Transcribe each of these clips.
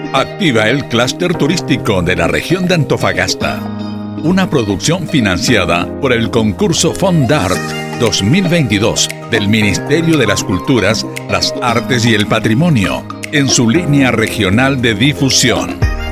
Activa el clúster turístico de la región de Antofagasta. Una producción financiada por el concurso Fondart 2022 del Ministerio de las Culturas, las Artes y el Patrimonio, en su línea regional de difusión.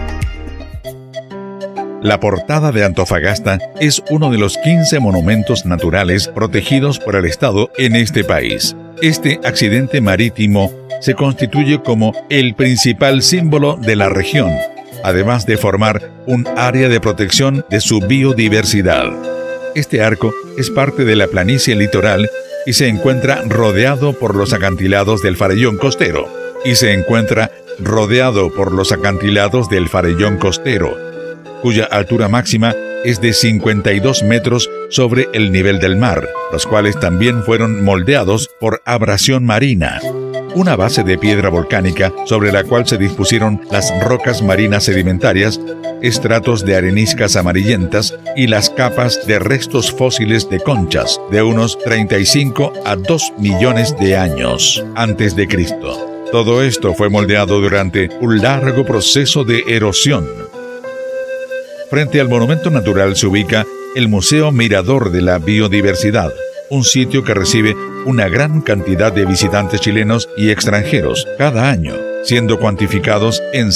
La Portada de Antofagasta es uno de los 15 monumentos naturales protegidos por el Estado en este país. Este accidente marítimo se constituye como el principal símbolo de la región, además de formar un área de protección de su biodiversidad. Este arco es parte de la planicie litoral y se encuentra rodeado por los acantilados del Farellón Costero. Cuya altura máxima es de 52 metros sobre el nivel del mar, los cuales también fueron moldeados por abrasión marina. Una base de piedra volcánica sobre la cual se dispusieron las rocas marinas sedimentarias, estratos de areniscas amarillentas y las capas de restos fósiles de conchas de unos 35 a 2 millones de años antes de Cristo. Todo esto fue moldeado durante un largo proceso de erosión. Frente al monumento natural se ubica el Museo Mirador de la Biodiversidad, un sitio que recibe una gran cantidad de visitantes chilenos y extranjeros cada año, siendo cuantificados en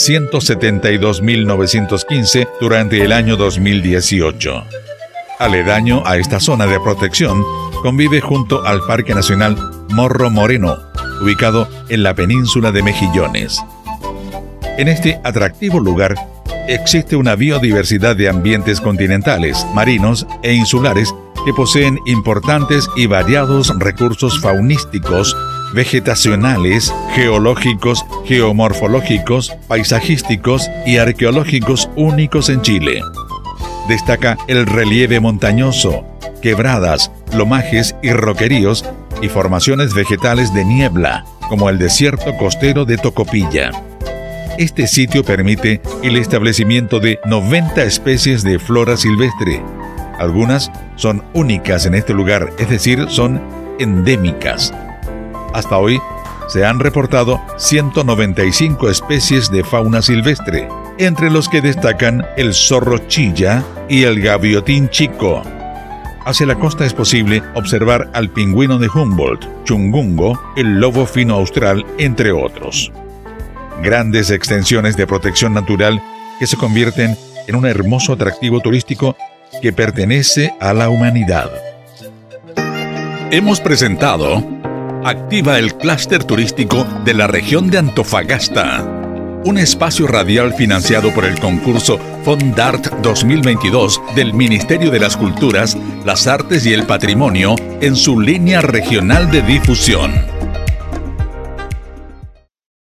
172.915 durante el año 2018. Aledaño a esta zona de protección, convive junto al Parque Nacional Morro Moreno, ubicado en la península de Mejillones. En este atractivo lugar existe una biodiversidad de ambientes continentales, marinos e insulares que poseen importantes y variados recursos faunísticos, vegetacionales, geológicos, geomorfológicos, paisajísticos y arqueológicos únicos en Chile. Destaca el relieve montañoso, quebradas, lomajes y roqueríos y formaciones vegetales de niebla, como el desierto costero de Tocopilla. Este sitio permite el establecimiento de 90 especies de flora silvestre. Algunas son únicas en este lugar, es decir, son endémicas. Hasta hoy se han reportado 195 especies de fauna silvestre, entre los que destacan el zorro chilla y el gaviotín chico. Hacia la costa es posible observar al pingüino de Humboldt, chungungo, el lobo fino austral, entre otros. Grandes extensiones de protección natural que se convierten en un hermoso atractivo turístico que pertenece a la humanidad. Hemos presentado Activa el clúster turístico de la región de Antofagasta, un espacio radial financiado por el concurso Fondart 2022 del Ministerio de las Culturas, las Artes y el Patrimonio en su línea regional de difusión.